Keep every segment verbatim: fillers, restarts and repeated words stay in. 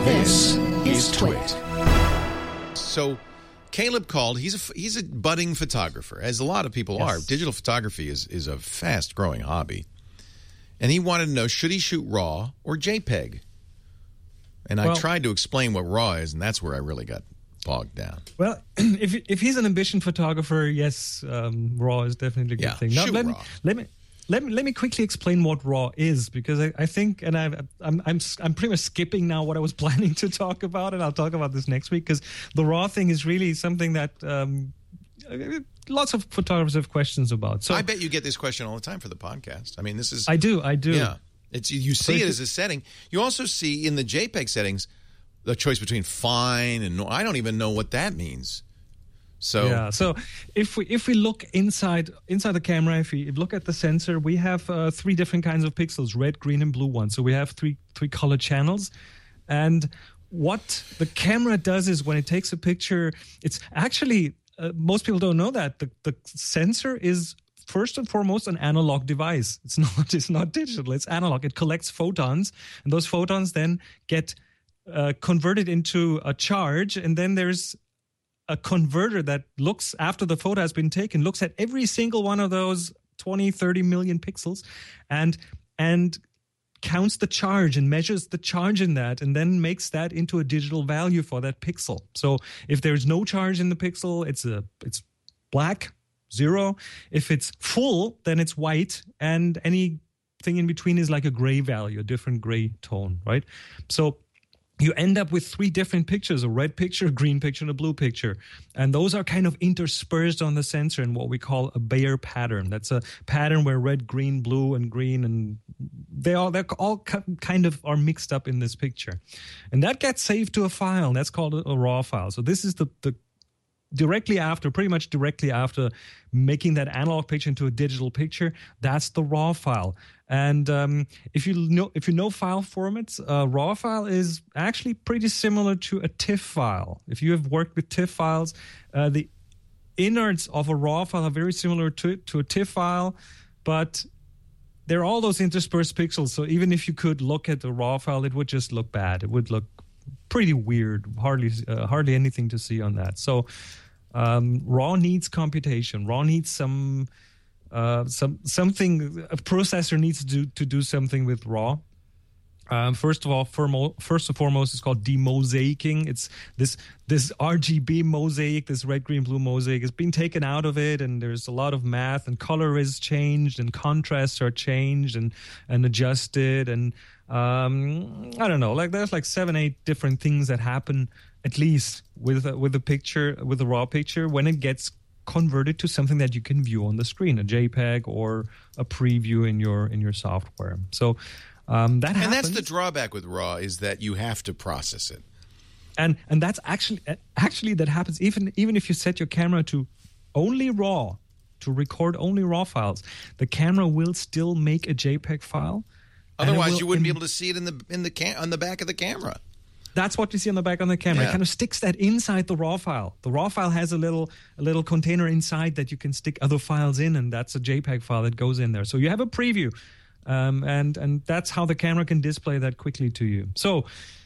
This is Twit. So Caleb called. He's a, he's a budding photographer, as a lot of people Yes. are. Digital photography is, is a fast-growing hobby. And he wanted to know, should he shoot RAW or JPEG? And I Well- tried to explain what RAW is, and that's where I really got bogged down. Well, if if he's an ambition photographer, yes, um, RAW is definitely a good Yeah, thing. Now, shoot let me, RAW. let me let me let me quickly explain what RAW is, because I, I think, and I've, I'm I'm I'm pretty much skipping now what I was planning to talk about, and I'll talk about this next week, because the RAW thing is really something that um, lots of photographers have questions about. So I bet you get this question all the time for the podcast. I mean, this is... I do, I do. Yeah. It's, you see if it you- as a setting. You also see in the JPEG settings the choice between fine and no. I don't even know what that means. So Yeah. So if we if we look inside inside the camera, if we look at the sensor, we have uh, three different kinds of pixels: red, green, and blue ones. So we have three three color channels, and what the camera does is when it takes a picture, it's actually uh, most people don't know that the the sensor is first and foremost an analog device. It's not it's not digital. It's analog. It collects photons, and those photons then get uh, converted into a charge, and then there's a converter that looks, after the photo has been taken, looks at every single one of those twenty, thirty million pixels and and counts the charge and measures the charge in that, and then makes that into a digital value for that pixel. So if there's no charge in the pixel, it's a it's black, zero. If it's full, then it's white, and anything in between is like a gray value, a different gray tone, right? So you end up with three different pictures: a red picture, a green picture, and a blue picture. And those are kind of interspersed on the sensor in what we call a Bayer pattern. That's a pattern where red, green, blue, and green, and they all, they're all kind of are mixed up in this picture. And that gets saved to a file, and that's called a, a RAW file. So this is the, the directly after, pretty much directly after making that analog picture into a digital picture, that's the RAW file. And um, if you know if you know file formats, a RAW file is actually pretty similar to a TIFF file. If you have worked with TIFF files, uh, the innards of a RAW file are very similar to to a TIFF file, but there are all those interspersed pixels. So even if you could look at the RAW file, it would just look bad. It would look pretty weird. Hardly uh, hardly anything to see on that. So um, RAW needs computation. RAW needs some. Uh, some something a processor needs to do to do something with RAW. Um, first of all, firmo, first and foremost, it's called demosaicing. It's this this R G B mosaic, this red, green, blue mosaic, is being taken out of it, and there's a lot of math, and color is changed, and contrasts are changed and and adjusted, and um, I don't know, like there's like seven, eight different things that happen at least with with a picture, with a RAW picture, when it gets converted to something that you can view on the screen, a JPEG or a preview in your in your software. So um, that happens. And that's the drawback with RAW, is that you have to process it. And and that's actually actually that happens even even if you set your camera to only RAW, to record only RAW files, the camera will still make a JPEG file. Otherwise, you wouldn't be able to see it in the in the cam- on the back of the camera. That's what you see on the back on the camera. Yeah. It kind of sticks that inside the RAW file. The RAW file has a little a little container inside that you can stick other files in, and that's a JPEG file that goes in there. So you have a preview, um, and and that's how the camera can display that quickly to you. So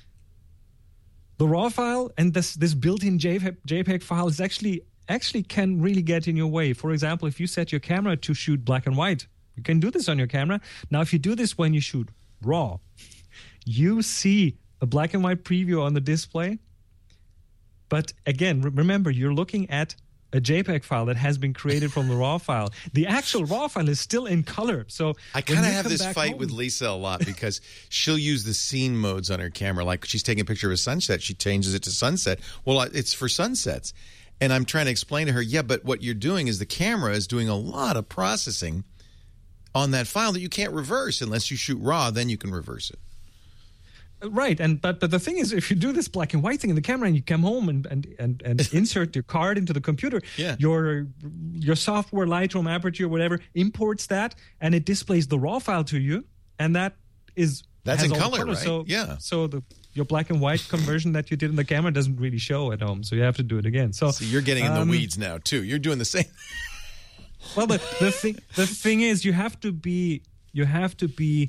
the RAW file and this this built-in JPEG, JPEG file is actually actually can really get in your way. For example, if you set your camera to shoot black and white, you can do this on your camera. Now, if you do this when you shoot RAW, you see a black and white preview on the display. But again, re- remember, you're looking at a JPEG file that has been created from the RAW file. The actual RAW file is still in color. So I kind of have this fight home, with Lisa a lot, because she'll use the scene modes on her camera. Like she's taking a picture of a sunset, she changes it to sunset. Well, it's for sunsets. And I'm trying to explain to her, yeah, but what you're doing is the camera is doing a lot of processing on that file that you can't reverse unless you shoot RAW, then you can reverse it. Right, and but but the thing is, if you do this black and white thing in the camera and you come home and and, and, and insert your card into the computer, yeah. your your software, Lightroom, Aperture, whatever, imports that and it displays the RAW file to you, and that is that's in color, color, right? So yeah. So the your black and white conversion that you did in the camera doesn't really show at home, so you have to do it again. So, so you're getting in um, the weeds now too. You're doing the same. Well, the the thing the thing is, you have to be you have to be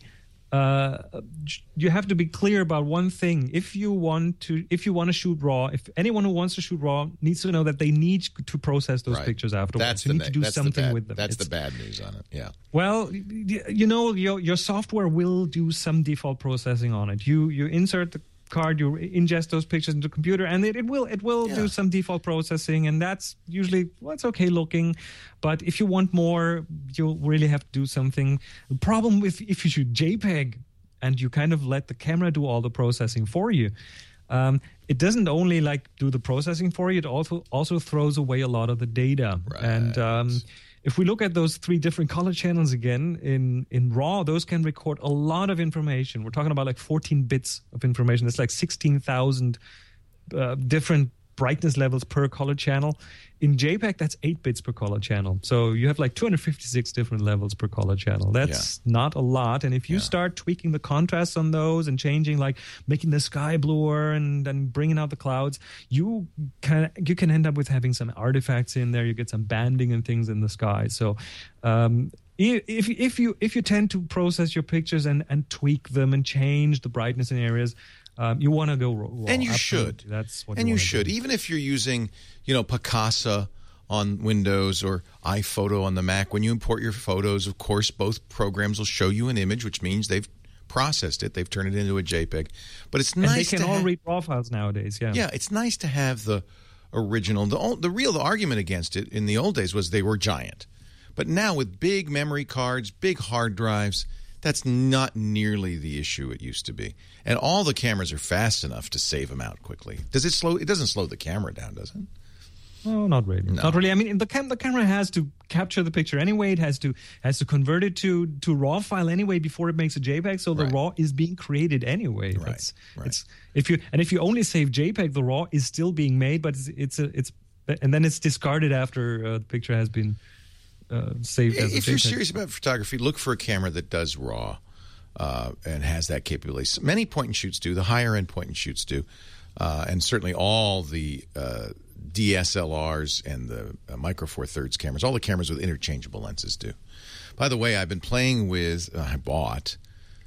uh, you have to be clear about one thing. If you want to, if you want to shoot RAW, if anyone who wants to shoot RAW needs to know that they need to process those right. pictures afterwards. That's you the need to do that's something the bad, with them. That's it's, the bad news on it. Yeah. Well, you know, your your software will do some default processing on it. You you insert the card, you ingest those pictures into the computer, and it, it will it will yeah. do some default processing, and that's usually, well, it's okay looking. But if you want more, you'll really have to do something. The problem with if you shoot JPEG and you kind of let the camera do all the processing for you, um, it doesn't only like do the processing for you, it also also throws away a lot of the data. Right. And um, if we look at those three different color channels again, in, in RAW, those can record a lot of information. We're talking about like fourteen bits of information. That's like sixteen thousand uh, different brightness levels per color channel. In JPEG, that's eight bits per color channel. So you have like two hundred fifty-six different levels per color channel. That's yeah. not a lot. And if you yeah. start tweaking the contrast on those and changing, like making the sky bluer and then bringing out the clouds, you can you can end up with having some artifacts in there. You get some banding and things in the sky. So um, if if you if you tend to process your pictures and, and tweak them and change the brightness in areas, Um, you want to go raw. And you Absolutely. should. That's what and you, you should. Do. Even if you're using, you know, Picasa on Windows or iPhoto on the Mac, when you import your photos, of course, both programs will show you an image, which means they've processed it. They've turned it into a JPEG. But it's nice to And they can to all ha- read RAW files nowadays, yeah. Yeah, it's nice to have the original. The, the real the argument against it in the old days was they were giant. But now with big memory cards, big hard drives, that's not nearly the issue it used to be. And all the cameras are fast enough to save them out quickly. Does it slow? It doesn't slow the camera down, does it? No, not really. No. Not really. I mean, the cam- the camera has to capture the picture anyway. It has to has to convert it to to RAW file anyway before it makes a JPEG. So the Right. RAW is being created anyway. Right, It's, right. it's if you and if you only save JPEG, the RAW is still being made, but it's it's a, it's and then it's discarded after uh, the picture has been uh, saved as a If JPEG. you're serious about photography, look for a camera that does RAW. Uh, and has that capability. Many point-and-shoots do. The higher-end point-and-shoots do. Uh, and certainly all the uh, D S L Rs and the uh, Micro Four Thirds cameras, all the cameras with interchangeable lenses do. By the way, I've been playing with, uh, I bought,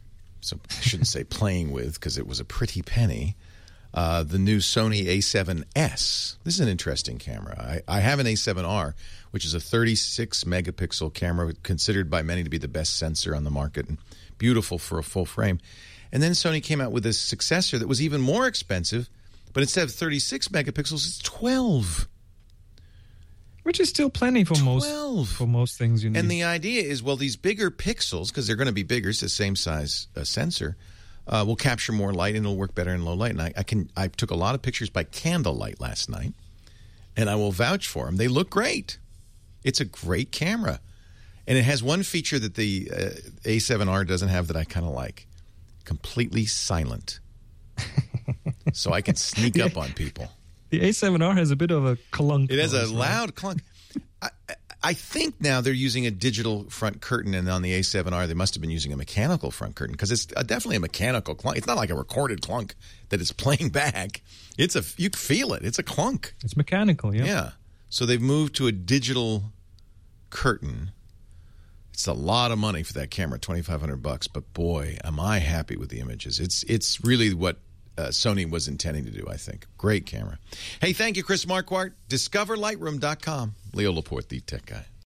so I shouldn't say playing with because it was a pretty penny, uh, the new Sony A seven S. This is an interesting camera. I, I have an A seven R, which is a thirty-six megapixel camera considered by many to be the best sensor on the market. And beautiful for a full frame. And then Sony came out with a successor that was even more expensive, but instead of thirty-six megapixels, it's twelve. Which is still plenty for twelve. most for most things you need. And the idea is, well, these bigger pixels, because they're going to be bigger, it's the same size uh, sensor, uh, will capture more light and it'll work better in low light. And I, I can I took a lot of pictures by candlelight last night, and I will vouch for them. They look great. It's a great camera. And it has one feature that the uh, A seven R doesn't have that I kind of like. Completely silent. So I can sneak up on people. The A seven R has a bit of a clunk. It has a noise, right? loud clunk. I, I think now they're using a digital front curtain, and on the A seven R they must have been using a mechanical front curtain because it's a, definitely a mechanical clunk. It's not like a recorded clunk that is playing back. It's a you feel it. It's a clunk. It's mechanical, yeah. Yeah. So they've moved to a digital curtain. It's a lot of money for that camera, twenty-five hundred bucks. But boy, am I happy with the images. It's it's really what uh, Sony was intending to do, I think. Great camera. Hey, thank you, Chris Marquardt. discover lightroom dot com. Leo Laporte, the tech guy.